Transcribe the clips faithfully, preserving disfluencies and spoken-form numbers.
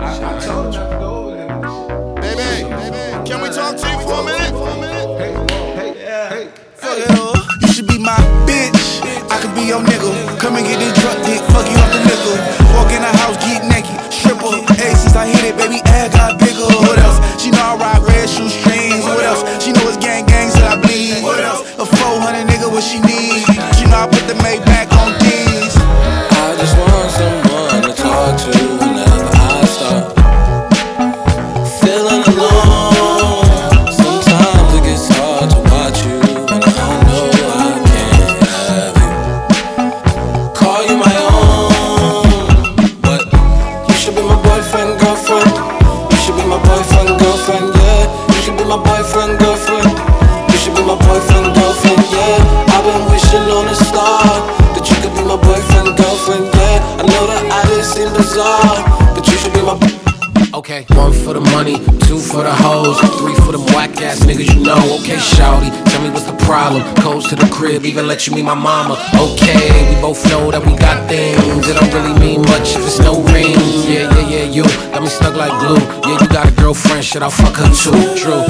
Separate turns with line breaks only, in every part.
I told you to go over there.
Baby, baby, can we talk to you for a minute?
Hey, hey, hey,
Fuck it all. You should be my bitch. I could be your nigga. Come and get this drunk dick. Fuck you off the nickel. Walk in the house, get naked. Stripper. Hey, since I hit it, baby, ass got bigger. What else? She know I rock red shoestrings. What else? She know it's gang gang, so I bleed. What else? A four hundred nigga, what she need? She know I put the Maybach on D's.
I just want someone to talk to whenever I start feeling alone. Sometimes it gets hard to watch you when I know I can't have you. Call you my own, but you should be my boyfriend, girlfriend. You should be my boyfriend, girlfriend, yeah. You should be my boyfriend, girlfriend. You should be my boyfriend, girlfriend, yeah. I've been wishing on a star that you could be my boyfriend, girlfriend, yeah. I know that I didn't seem bizarre, but you should be my.
Okay, one for the money, two for the hoes, three for them whack ass niggas, you know. Okay, shawty, tell me what's the problem. Codes to the crib, even let you meet my mama. Okay, we both know that we got things. It don't really mean much if it's no ring. Yeah, yeah, yeah, you got me stuck like glue. Yeah, you got a girlfriend, shit, I'll fuck her too. True.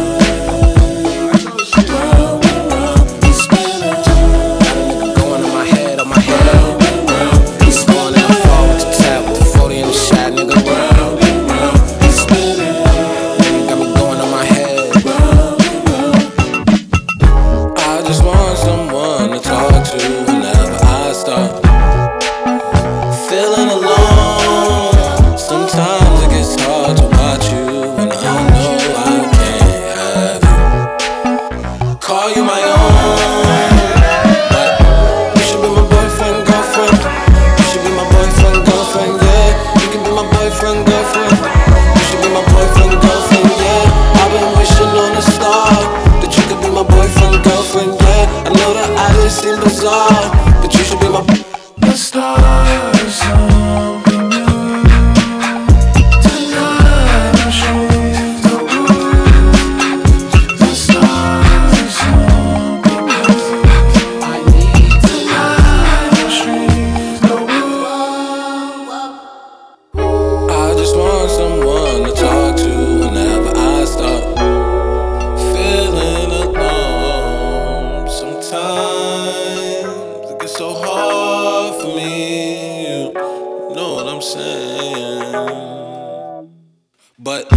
Feeling alone. Sometimes it gets hard to watch you when I know I can't have you. Call you my own, but you should be my boyfriend, girlfriend. You should be my boyfriend, girlfriend, yeah. You can be my boyfriend, girlfriend. You should be my boyfriend, girlfriend, yeah. I've been wishing on a star that you could be my boyfriend, girlfriend, yeah. I know that I didn't seem bizarre, but you should be my.
The stars open up tonight. I'll show you the world. The stars open up. I need tonight. I'll show you the world.
I just want someone to talk to whenever I start feeling alone. Sometimes it gets so hard for me, you know what I'm saying. But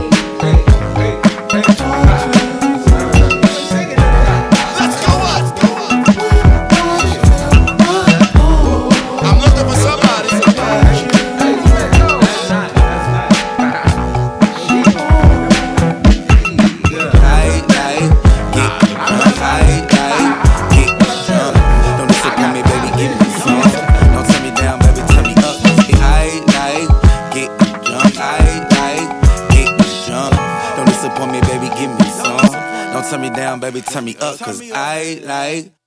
Let's go up, go up. I'm looking for somebody.
Light, light, get drunk, light, light, get drunk. Don't disappoint me, baby, give me some. Don't turn me down, baby, turn me up. Light, light, get drunk, light, light, get drunk. Don't disappoint me, baby, give me some. Don't turn me down, baby, turn me up, cause I like